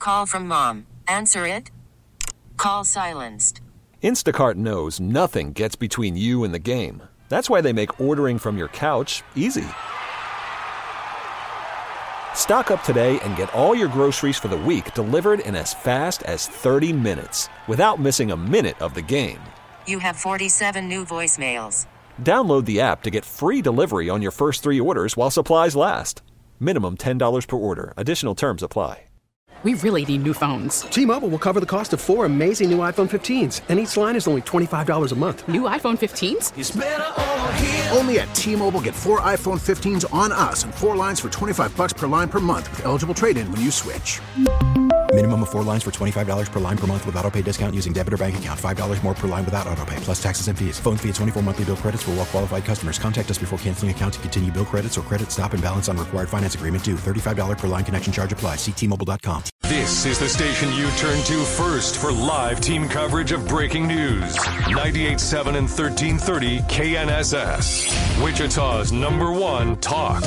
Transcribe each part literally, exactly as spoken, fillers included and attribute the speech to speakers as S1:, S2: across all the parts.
S1: Call from mom. Answer it. Call silenced.
S2: Instacart knows nothing gets between you and the game. That's why they make ordering from your couch easy. Stock up today and get all your groceries for the week delivered in as fast as thirty minutes without missing a minute of the game.
S1: You have forty-seven new voicemails.
S2: Download the app to get free delivery on your first three orders while supplies last. Minimum ten dollars per order. Additional terms apply.
S3: We really need new phones.
S4: T-Mobile will cover the cost of four amazing new iPhone fifteens, and each line is only twenty-five dollars a month.
S3: New iPhone fifteens?
S5: It's better over here.
S6: Only at T-Mobile, get four iPhone fifteens on us and four lines for twenty-five bucks per line per month with eligible trade-in when you switch.
S7: Minimum of four lines for twenty-five dollars per line per month with autopay discount using debit or bank account. five dollars more per line without autopay, plus taxes and fees. Phone fee at twenty-four monthly bill credits for well-qualified customers. Contact us before canceling account to continue bill credits or credit stop and balance on required finance agreement due. thirty-five dollars per line connection charge applies. See T Mobile dot com.
S8: This is the station you turn to first for live team coverage of breaking news. ninety-eight point seven and thirteen thirty K N S S. Wichita's number one talk.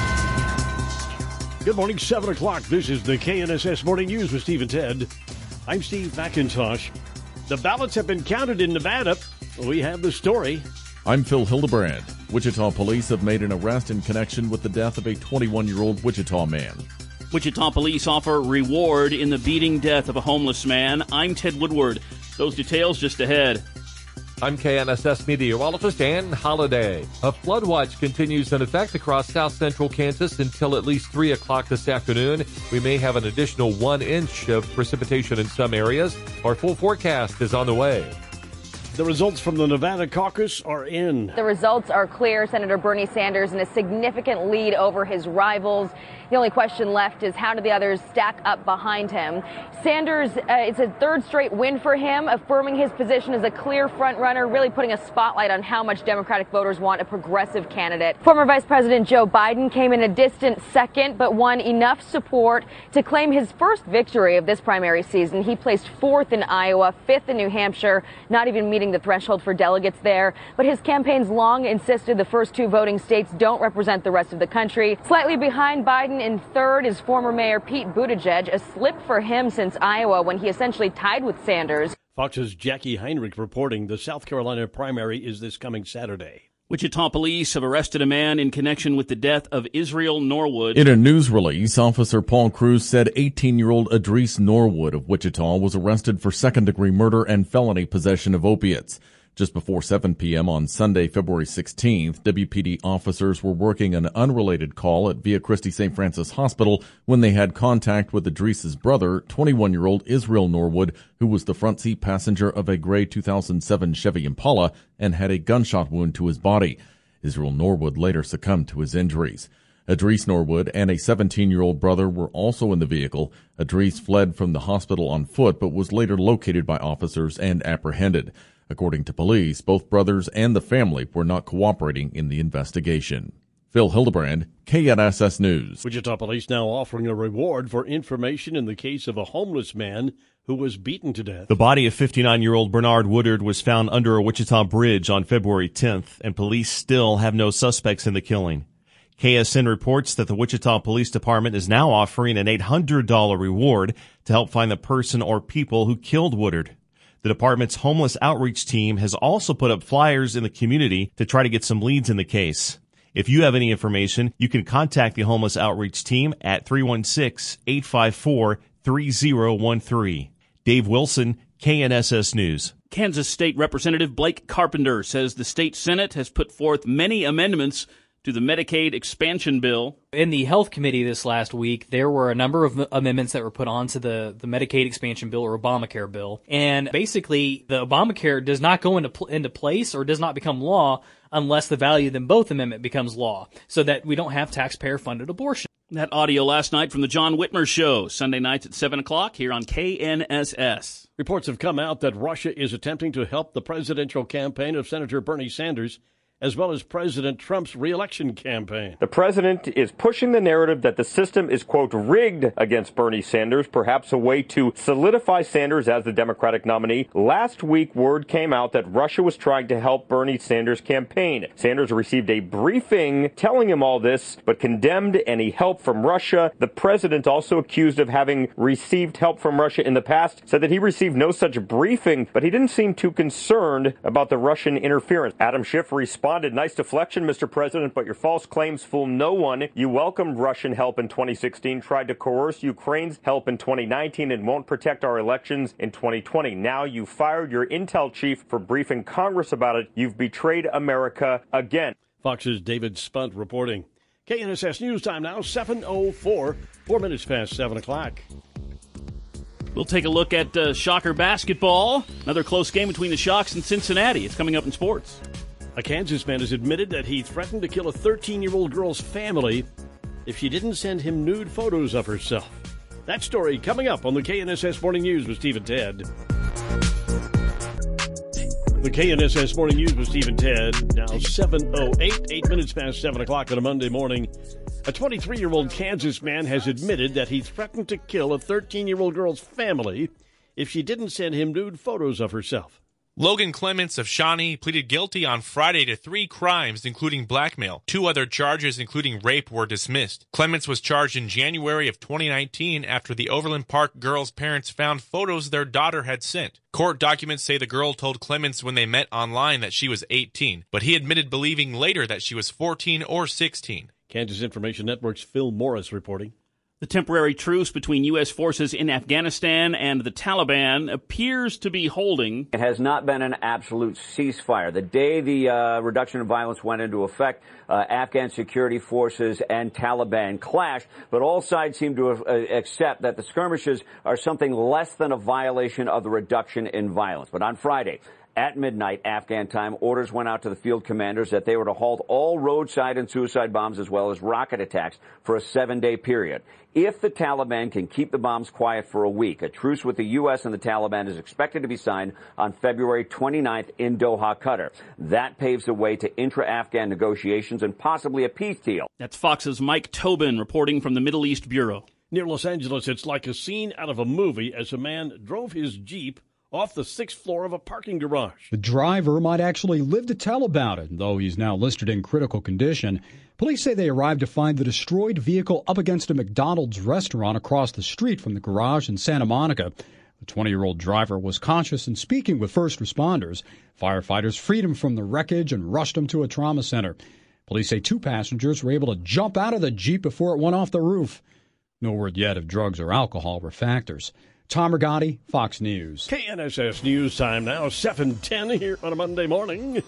S9: Good morning, seven o'clock. This is the K N S S Morning News with Steve and Ted. I'm Steve McIntosh. The ballots have been counted in Nevada. We have the story.
S10: I'm Phil Hildebrand. Wichita police have made an arrest in connection with the death of a twenty-one-year-old Wichita man.
S11: Wichita police offer reward in the beating death of a homeless man. I'm Ted Woodward. Those details just ahead.
S12: I'm K N S S meteorologist Ann Holliday. A flood watch continues in effect across south central Kansas until at least three o'clock this afternoon. We may have an additional one inch of precipitation in some areas. Our full forecast is on the way.
S9: The results from the Nevada caucus are in.
S13: The results are clear. Senator Bernie Sanders in a significant lead over his rivals. The only question left is how do the others stack up behind him. Sanders, uh, it's a third straight win for him, affirming his position as a clear front runner, really putting a spotlight on how much Democratic voters want a progressive candidate. Former Vice President Joe Biden came in a distant second, but won enough support to claim his first victory of this primary season. He placed fourth in Iowa, fifth in New Hampshire, not even meeting the threshold for delegates there. But his campaign's long insisted the first two voting states don't represent the rest of the country. Slightly behind Biden in third is former Mayor Pete Buttigieg, a slip for him since Iowa when he essentially tied with Sanders.
S9: Fox's Jackie Heinrich reporting the South Carolina primary is this coming Saturday.
S11: Wichita police have arrested a man in connection with the death of Israel Norwood.
S10: In a news release, Officer Paul Cruz said eighteen-year-old Idris Norwood of Wichita was arrested for second-degree murder and felony possession of opiates. Just before seven p.m. on Sunday, February sixteenth, W P D officers were working an unrelated call at Via Christi Saint Francis Hospital when they had contact with Idris's brother, twenty-one-year-old Israel Norwood, who was the front seat passenger of a gray two thousand seven Chevy Impala and had a gunshot wound to his body. Israel Norwood later succumbed to his injuries. Idris Norwood and a seventeen-year-old brother were also in the vehicle. Idris fled from the hospital on foot but was later located by officers and apprehended. According to police, both brothers and the family were not cooperating in the investigation. Phil Hildebrand, K N S S News.
S9: Wichita police now offering a reward for information in the case of a homeless man who was beaten to death.
S14: The body of fifty-nine-year-old Bernard Woodard was found under a Wichita bridge on February tenth, and police still have no suspects in the killing. K S N reports that the Wichita Police Department is now offering an eight hundred dollars reward to help find the person or people who killed Woodard. The department's homeless outreach team has also put up flyers in the community to try to get some leads in the case. If you have any information, you can contact the homeless outreach team at three one six, eight five four, three zero one three. Dave Wilson, K N S S News.
S11: Kansas State Representative Blake Carpenter says the state Senate has put forth many amendments to the Medicaid expansion bill.
S15: In the Health Committee this last week, there were a number of amendments that were put onto the, the Medicaid expansion bill or Obamacare bill. And basically, the Obamacare does not go into pl- into place or does not become law unless the value of them both amendment becomes law, so that we don't have taxpayer-funded abortion.
S11: That audio last night from the John Whitmer Show, Sunday nights at seven o'clock here on K N S S.
S9: Reports have come out that Russia is attempting to help the presidential campaign of Senator Bernie Sanders as well as President Trump's re-election campaign.
S5: The president is pushing the narrative that the system is, quote, rigged against Bernie Sanders, perhaps a way to solidify Sanders as the Democratic nominee. Last week, word came out that Russia was trying to help Bernie Sanders' campaign. Sanders received a briefing telling him all this, but condemned any help from Russia. The president, also accused of having received help from Russia in the past, said that he received no such briefing, but he didn't seem too concerned about the Russian interference. Adam Schiff responded, nice deflection, Mister President, but your false claims fool no one. You welcomed Russian help in twenty sixteen, tried to coerce Ukraine's help in twenty nineteen, and won't protect our elections in twenty twenty. Now you fired your intel chief for briefing Congress about it. You've betrayed America again.
S9: Fox's David Spunt reporting. K N S S News Time now, seven oh four, four minutes past seven o'clock.
S11: We'll take a look at uh, Shocker basketball. Another close game between the Shocks and Cincinnati. It's coming up in sports.
S9: A Kansas man has admitted that he threatened to kill a thirteen-year-old girl's family if she didn't send him nude photos of herself. That story coming up on the K N S S Morning News with Steve and Ted. The K N S S Morning News with Steve and Ted, now seven oh eight, eight minutes past seven o'clock on a Monday morning. A twenty-three-year-old Kansas man has admitted that he threatened to kill a thirteen-year-old girl's family if she didn't send him nude photos of herself.
S16: Logan Clements of Shawnee pleaded guilty on Friday to three crimes, including blackmail. Two other charges, including rape, were dismissed. Clements was charged in January of twenty nineteen after the Overland Park girl's parents found photos their daughter had sent. Court documents say the girl told Clements when they met online that she was eighteen, but he admitted believing later that she was fourteen or sixteen.
S9: Kansas Information Network's Phil Morris reporting.
S11: The temporary truce between U S forces in Afghanistan and the Taliban appears to be holding.
S17: It has not been an absolute ceasefire. The day the uh, reduction of violence went into effect, uh, Afghan security forces and Taliban clashed, but all sides seem to have, uh, accept that the skirmishes are something less than a violation of the reduction in violence. But on Friday, at midnight, Afghan time, orders went out to the field commanders that they were to halt all roadside and suicide bombs as well as rocket attacks for a seven-day period. If the Taliban can keep the bombs quiet for a week, a truce with the U S and the Taliban is expected to be signed on February twenty-ninth in Doha, Qatar. That paves the way to intra-Afghan negotiations and possibly a peace deal.
S11: That's Fox's Mike Tobin reporting from the Middle East Bureau.
S9: Near Los Angeles, it's like a scene out of a movie as a man drove his Jeep off the sixth floor of a parking garage.
S18: The driver might actually live to tell about it, though he's now listed in critical condition. Police say they arrived to find the destroyed vehicle up against a McDonald's restaurant across the street from the garage in Santa Monica. The twenty-year-old driver was conscious and speaking with first responders. Firefighters freed him from the wreckage and rushed him to a trauma center. Police say two passengers were able to jump out of the Jeep before it went off the roof. No word yet if drugs or alcohol were factors. Tom Rigotti, Fox News.
S9: K N S S News Time now, seven ten here on a Monday morning.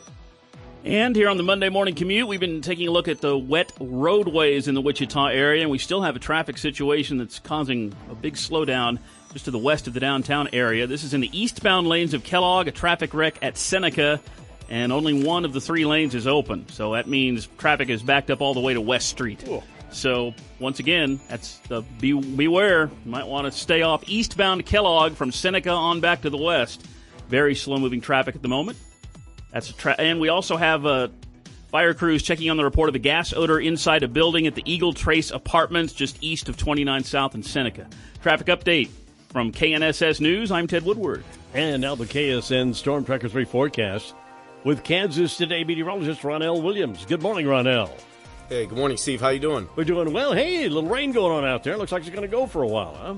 S11: And here on the Monday Morning Commute, we've been taking a look at the wet roadways in the Wichita area, and we still have a traffic situation that's causing a big slowdown just to the west of the downtown area. This is in the eastbound lanes of Kellogg, a traffic wreck at Seneca, and only one of the three lanes is open. So that means traffic is backed up all the way to West Street. Cool. So, once again, that's the be, beware. You might want to stay off eastbound Kellogg from Seneca on back to the west. Very slow-moving traffic at the moment. That's a tra- And we also have uh, fire crews checking on the report of a gas odor inside a building at the Eagle Trace Apartments just east of twenty-nine South in Seneca. Traffic update from K N S S News. I'm Ted Woodward.
S9: And now the K S N Storm Tracker three forecast with Kansas Today meteorologist Ronell Williams. Good morning, Ronell.
S19: Hey, good morning, Steve. How you doing?
S9: We're doing well. Hey, a little rain going on out there. Looks like it's going to go for a while, huh?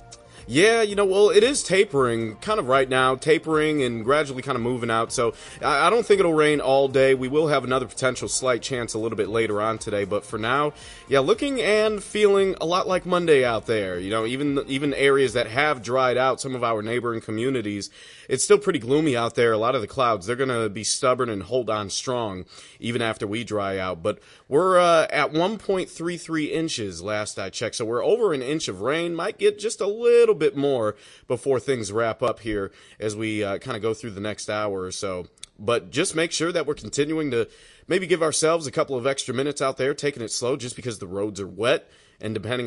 S19: Yeah, you know, well, it is tapering kind of right now, tapering and gradually kind of moving out. So I, I don't think it'll rain all day. We will have another potential slight chance a little bit later on today. But for now, yeah, looking and feeling a lot like Monday out there. You know, even even areas that have dried out, some of our neighboring communities, it's still pretty gloomy out there. A lot of the clouds, they're going to be stubborn and hold on strong even after we dry out. But we're uh, at one point three three inches last I checked. So we're over an inch of rain. Might get just a little bit more before things wrap up here as we uh, kind of go through the next hour or so. But just make sure that we're continuing to maybe give ourselves a couple of extra minutes out there, taking it slow just because the roads are wet. And depending on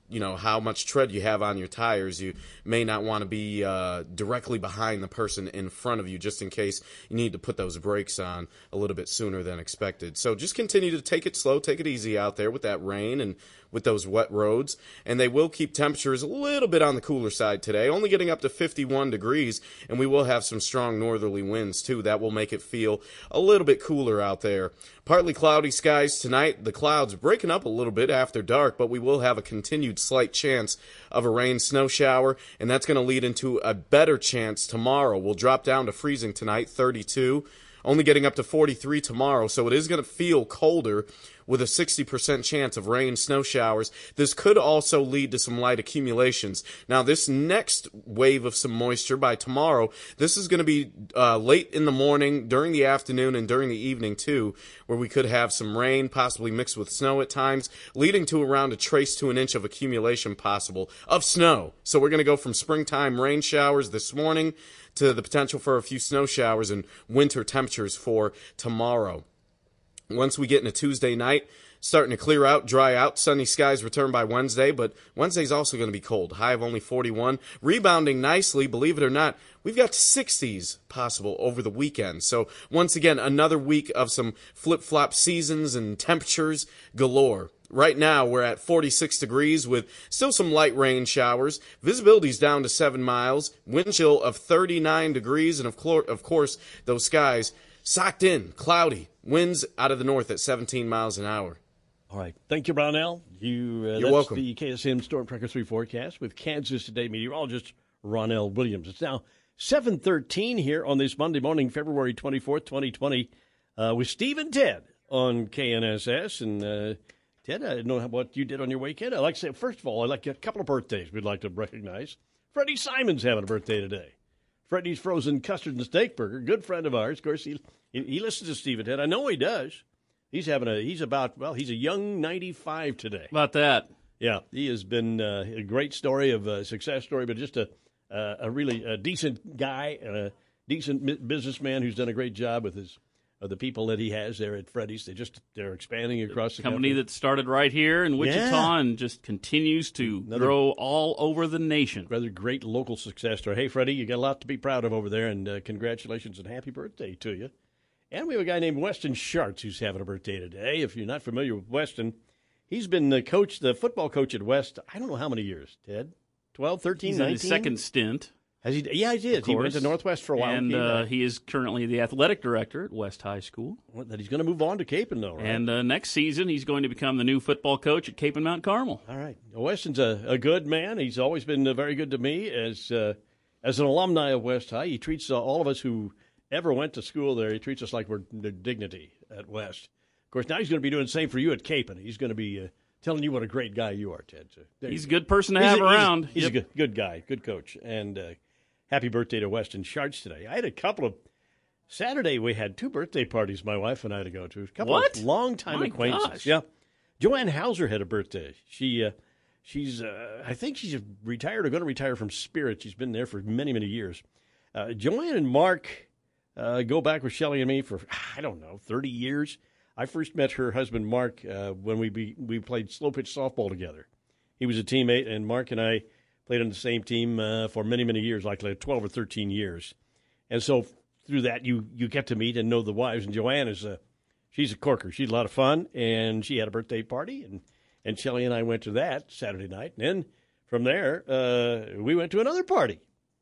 S19: you know, how much tread you have on your tires. You may not want to be uh, directly behind the person in front of you, just in case you need to put those brakes on a little bit sooner than expected. So just continue to take it slow, take it easy out there with that rain and with those wet roads. And they will keep temperatures a little bit on the cooler side today, only getting up to fifty-one degrees, and we will have some strong northerly winds too. That will make it feel a little bit cooler out there. Partly cloudy skies tonight. The clouds breaking up a little bit after dark, but we will have a continued slight chance of a rain snow shower, and that's going to lead into a better chance tomorrow. We'll drop down to freezing tonight, thirty-two, only getting up to forty-three tomorrow, so it is going to feel colder with a sixty percent chance of rain, snow showers. This could also lead to some light accumulations. Now, this next wave of some moisture by tomorrow, this is going to be uh, late in the morning, during the afternoon, and during the evening, too, where we could have some rain, possibly mixed with snow at times, leading to around a trace to an inch of accumulation possible of snow. So we're going to go from springtime rain showers this morning to the potential for a few snow showers and winter temperatures for tomorrow. Once we get into Tuesday night, starting to clear out, dry out, sunny skies return by Wednesday, but Wednesday's also going to be cold. High of only forty-one. Rebounding nicely, believe it or not, we've got sixties possible over the weekend. So once again, another week of some flip-flop seasons and temperatures galore. Right now, we're at forty-six degrees with still some light rain showers. Visibility's down to seven miles. Wind chill of thirty-nine degrees. And of, clo- of course, those skies socked in, cloudy. Winds out of the north at seventeen miles an hour.
S9: All right. Thank you, Brownell. You, uh,
S19: You're
S9: that's
S19: welcome.
S9: The K S M Storm Tracker three forecast with Kansas Today meteorologist Ronell Williams. It's now seven thirteen here on this Monday morning, February twenty-fourth, twenty twenty, uh, with Steve and Ted on K N S S. And, uh, Ted, I don't know what you did on your weekend. I'd like to say, first of all, I'd like a couple of birthdays we'd like to recognize. Freddie Simon's having a birthday today. Freddie's Frozen Custard and Steak Burger, good friend of ours. Of course, he he listens to Steve and Ted. I know he does. He's having a, he's about, well, he's a young ninety-five today.
S11: About that.
S9: Yeah, he has been uh, a great story of a success story, but just a uh, a really a decent guy and a decent businessman who's done a great job with his of the people that he has there at Freddy's. They just they're expanding across the
S11: company
S9: country.
S11: that started right here in Wichita
S9: Yeah.
S11: and just continues to
S9: Another-
S11: grow all over the nation.
S9: Rather great local success story. Hey, Freddie, you got a lot to be proud of over there, and uh, congratulations and happy birthday to you. And we have a guy named Weston Schartz who's having a birthday today. If you're not familiar with Weston, he's been the coach, the football coach at West, I don't know how many years, Ted? twelve, thirteen,
S11: He's in
S9: nineteen?
S11: his second stint.
S9: Has he? Yeah, he did.
S11: Of
S9: He went
S11: course.
S9: to Northwest for a while.
S11: And
S9: came
S11: uh,
S9: back.
S11: he is currently the athletic director at West High School.
S9: What, that he's going to move on to Capon, though, right?
S11: And uh, next season, he's going to become the new football coach at Capon Mount Carmel.
S9: All right. Well, Weston's a, a good man. He's always been uh, very good to me as uh, as an alumni of West High. He treats uh, all of us who ever went to school there, he treats us like we're the dignity at West. Of course, now he's going to be doing the same for you at Capon. He's going to be uh, telling you what a great guy you are, Ted. So there
S11: He's
S9: you
S11: a
S9: go.
S11: good person to
S9: He's
S11: have
S9: a- he's-
S11: around.
S9: He's,
S11: Yep.
S9: a good, good guy, good coach. And uh, happy birthday to Weston Schartz today. I had a couple of Saturday. We had two birthday parties. My wife and I to go to. A couple
S11: What?
S9: of longtime
S11: My
S9: acquaintances.
S11: gosh.
S9: Yeah, Joanne Hauser had a birthday. She, uh, she's, uh, I think she's retired or going to retire from Spirit. She's been there for many, many years. Uh, Joanne and Mark uh, go back with Shelley and me for I don't know thirty years. I first met her husband Mark uh, when we be, we played slow pitch softball together. He was a teammate, and Mark and I played on the same team uh, for many, many years, like, like twelve or thirteen years. And so through that, you you get to meet and know the wives. And Joanne is a she's a corker. She's a lot of fun, and she had a birthday party, and and Shelley and I went to that Saturday night. And then from there, uh, we went to another party.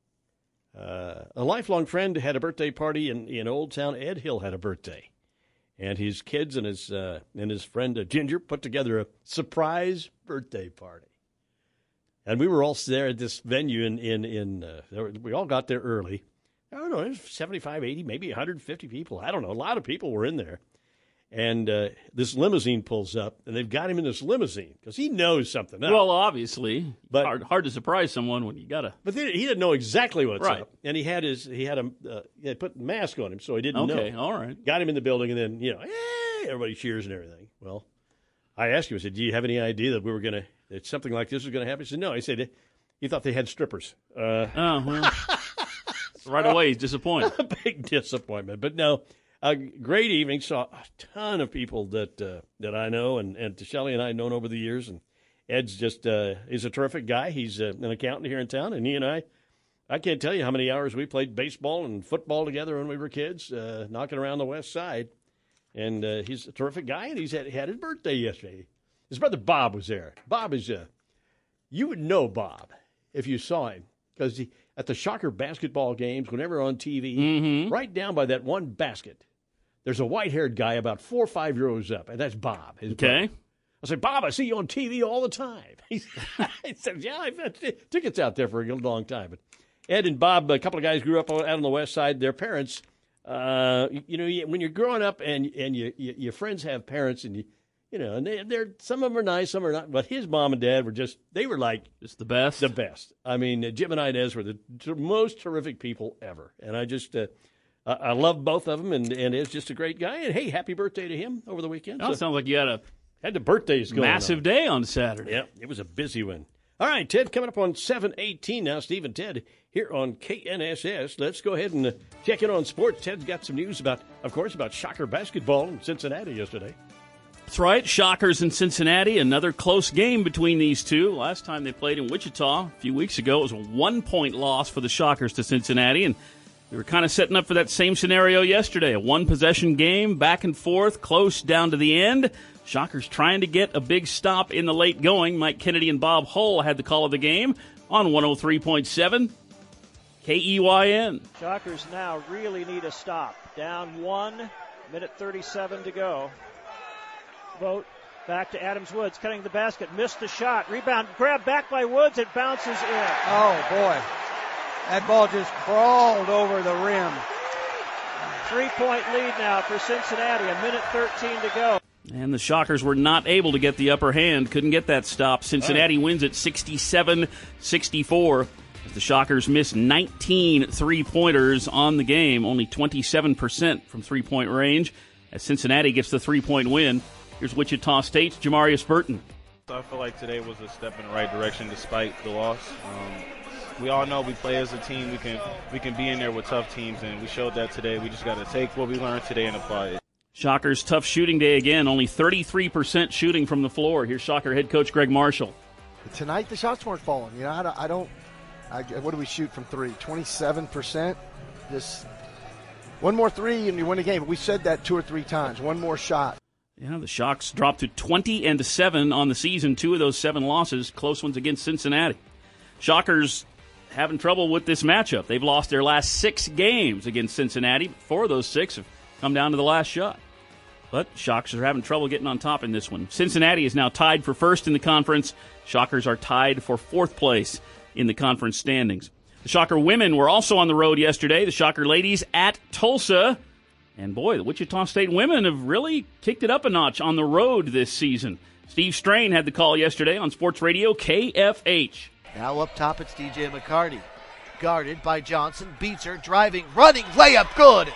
S9: Uh, a lifelong friend had a birthday party in, in Old Town. Ed Hill had a birthday. And his kids and his uh, and his friend uh, Ginger put together a surprise birthday party. And we were all there at this venue in, in, in uh, there were, we all got there early. I don't know, it was seventy-five, eighty, maybe one hundred fifty people. I don't know. A lot of people were in there. And uh, this limousine pulls up, and they've got him in this limousine because he knows something else.
S11: Well, obviously,
S9: But-
S11: hard, hard to surprise someone when you got to.
S9: But they, he didn't know exactly what's
S11: Right.
S9: up, and he had his he had a uh, he had put a mask on him, so he didn't know.
S11: Okay, all right.
S9: Got him in the building, and then you know, hey, everybody cheers and everything. Well, I asked him, I said, "Do you have any idea that we were gonna that something like this was gonna happen?" He said, "No." I said, "He thought they had strippers." Uh,
S11: Oh well, right away he's disappointed.
S9: a big disappointment, but no. A great evening. Saw a ton of people that uh, that I know, and and Shelley and I have known over the years, and Ed's just uh, is a terrific guy. He's uh, an accountant here in town, and he and I, I can't tell you how many hours we played baseball and football together when we were kids, uh, knocking around the West Side. And uh, he's a terrific guy, and he's had, had his birthday yesterday. His brother Bob was there. Bob is uh, you would know Bob if you saw him, because at the Shocker basketball games, whenever on T V,
S11: mm-hmm.
S9: right down by that one basket, there's a white-haired guy about four or five rows up, and that's Bob. His
S11: okay.
S9: brother. I said, Bob, I see you on T V all the time. He said, yeah, I've had t- tickets out there for a long time. But Ed and Bob, a couple of guys grew up out on the West Side. Their parents, uh, you, you know, when you're growing up and and you, you, your friends have parents, and you, you know, and they, they're some of them are nice, some are not. But his mom and dad were just, they were like
S11: just the best,
S9: the best. I mean, Jim and Inez were the t- most terrific people ever, and I just. Uh, I, I love both of them, and and Ed's just a great guy. And hey, happy birthday to him over the weekend.
S11: Oh, so, sounds like you had a
S9: had the birthdays going
S11: massive
S9: on.
S11: day on Saturday.
S9: Yeah, it was a busy one. All right, Ted, coming up on seven eighteen now, Steve and Ted here on K N S S. Let's go ahead and uh, check in on sports. Ted's got some news about, of course, about Shocker basketball in Cincinnati yesterday.
S11: That's right, Shockers in Cincinnati, another close game between these two. Last time they played in Wichita a few weeks ago, it was a one-point loss for the Shockers to Cincinnati, and we were kind of setting up for that same scenario yesterday, a one-possession game, back and forth, close down to the end. Shockers trying to get a big stop in the late going. Mike Kennedy and Bob Hull had the call of the game on one oh three point seven K E Y N.
S20: Shockers now really need a stop. Down one, minute thirty-seven to go. Vogt back to Adams Woods, cutting the basket, missed the shot. Rebound, grabbed back by Woods, it bounces in.
S21: Oh, boy. That ball just crawled over the rim.
S20: Three-point lead now for Cincinnati, a minute thirteen to go.
S11: And the Shockers were not able to get the upper hand, couldn't get that stop. Cincinnati right. wins at sixty-seven sixty-four. As the Shockers miss nineteen three-pointers on the game, only twenty-seven percent from three-point range, as Cincinnati gets the three-point win. Here's Wichita State's Jamarius Burton.
S22: I feel like today was a step in the right direction despite the loss. Um, we all know we play as a team. We can we can be in there with tough teams, and we showed that today. We just got to take what we learned today and apply it.
S11: Shockers' tough shooting day again, only thirty-three percent shooting from the floor. Here's Shocker head coach Greg Marshall.
S23: Tonight the shots weren't falling. You know, I don't, I don't I, what do we shoot from three? twenty-seven percent. Just one more three and you win the game. We said that two or three times. One more shot.
S11: Yeah, the Shocks dropped to twenty and seven on the season. Two of those seven losses, close ones against Cincinnati. Shockers having trouble with this matchup. They've lost their last six games against Cincinnati. Four of those six have come down to the last shot. But Shockers are having trouble getting on top in this one. Cincinnati is now tied for first in the conference. Shockers are tied for fourth place in the conference standings. The Shocker women were also on the road yesterday. The Shocker ladies at Tulsa. And boy, the Wichita State women have really kicked it up a notch on the road this season. Steve Strain had the call yesterday on Sports Radio K F H.
S24: Now up top, it's D J McCarty. Guarded by Johnson, beats her, driving, running, layup, good.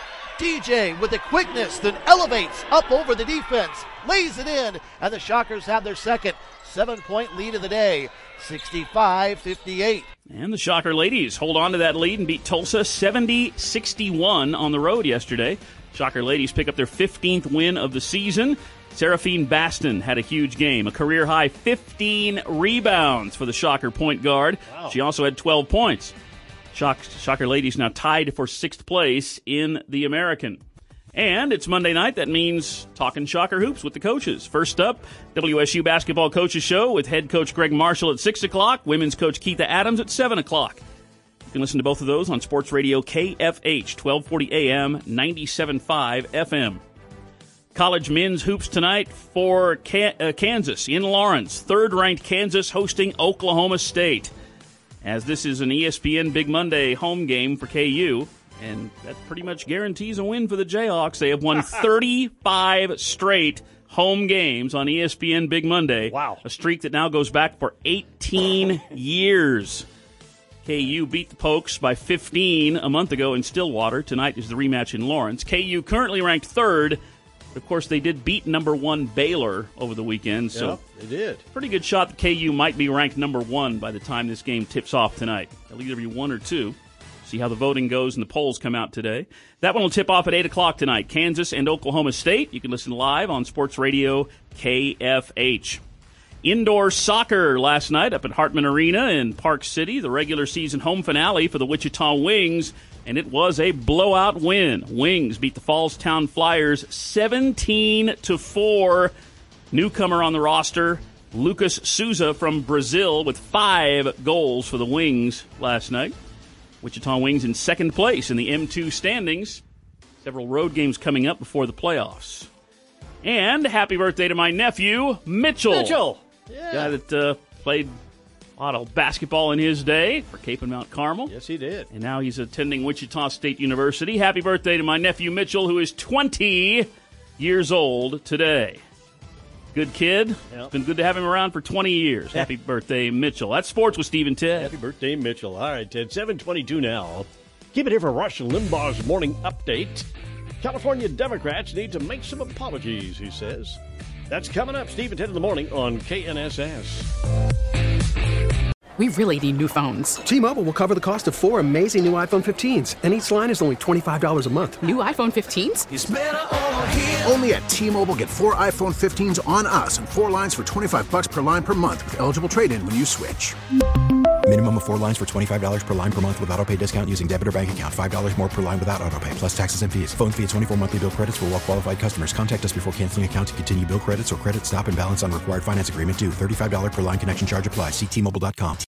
S24: D J with the quickness that elevates up over the defense, lays it in, and the Shockers have their second seven-point lead of the day, sixty-five fifty-eight.
S11: And the Shocker ladies hold on to that lead and beat Tulsa seventy sixty-one on the road yesterday. Shocker ladies pick up their fifteenth win of the season. Seraphine Baston had a huge game, a career-high fifteen rebounds for the Shocker point guard. Wow. She also had twelve points. Shock, Shocker ladies now tied for sixth place in the American. And it's Monday night. That means talking Shocker hoops with the coaches. First up, W S U Basketball Coaches Show with head coach Greg Marshall at six o'clock, women's coach Keitha Adams at seven o'clock. You can listen to both of those on Sports Radio K F H, twelve forty A M, ninety-seven point five F M. College men's hoops tonight for Kansas in Lawrence. Third-ranked Kansas hosting Oklahoma State. As this is an E S P N Big Monday home game for K U, and that pretty much guarantees a win for the Jayhawks. They have won thirty-five straight home games on E S P N Big Monday.
S9: Wow.
S11: A streak that now goes back for eighteen years. K U beat the Pokes by fifteen a month ago in Stillwater. Tonight is the rematch in Lawrence. K U currently ranked third. But of course, they did beat number one Baylor over the weekend. So
S9: yep, they did.
S11: Pretty good shot that K U might be ranked number one by the time this game tips off tonight. They'll either be one or two. See how the voting goes and the polls come out today. That one will tip off at eight o'clock tonight. Kansas and Oklahoma State. You can listen live on Sports Radio K F H. Indoor soccer last night up at Hartman Arena in Park City, the regular season home finale for the Wichita Wings, and it was a blowout win. Wings beat the Fallstown Flyers seventeen to four. Newcomer on the roster, Lucas Souza from Brazil, with five goals for the Wings last night. Wichita Wings in second place in the M two standings. Several road games coming up before the playoffs. And happy birthday to my nephew, Mitchell.
S9: Mitchell! Yeah.
S11: Guy that uh, played a lot of basketball in his day for Cape and Mount Carmel.
S9: Yes, he did.
S11: And now he's attending Wichita State University. Happy birthday to my nephew, Mitchell, who is twenty years old today. Good kid.
S9: Yep.
S11: It's been good to have him around for twenty years. Happy birthday, Mitchell. That's sports with Steve and Ted.
S9: Happy birthday, Mitchell. All right, Ted, seven twenty-two now. Keep it here for Rush Limbaugh's morning update. California Democrats need to make some apologies, he says. That's coming up, Steve and Ted in the morning on K N S S.
S1: We really need new phones.
S2: T-Mobile will cover the cost of four amazing new iPhone fifteens, and each line is only twenty-five dollars a month.
S1: New iPhone fifteens?
S6: It's better over here. Only at T-Mobile, get four iPhone fifteens on us and four lines for twenty-five bucks per line per month with eligible trade-in when you switch.
S7: Minimum of four lines for twenty-five dollars per line per month with autopay discount using debit or bank account. five dollars more per line without autopay, plus taxes and fees. Phone fee at twenty-four monthly bill credits for well-qualified customers. Contact us before canceling account to continue bill credits or credit stop and balance on required finance agreement due. thirty-five dollars per line connection charge applies. See T Mobile dot com.